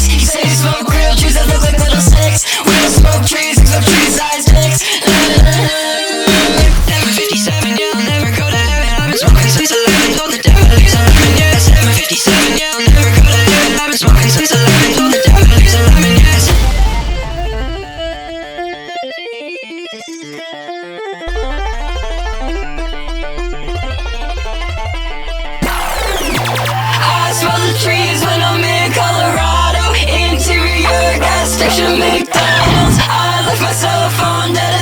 six. He say he smoke real trees that look like little sticks. We don't smoke trees, except tree-sized dicks. 757, yeah, I'll never go to heaven. I've been smoking since 11, told the devil he's 11, yeah. 757, yeah, I'll never go to heaven. I've been smoking since 11, told the devil he's 11, yes. I smell the trees when I'm in Colorado. Interior gas station McDonald's. I left my cell phone dead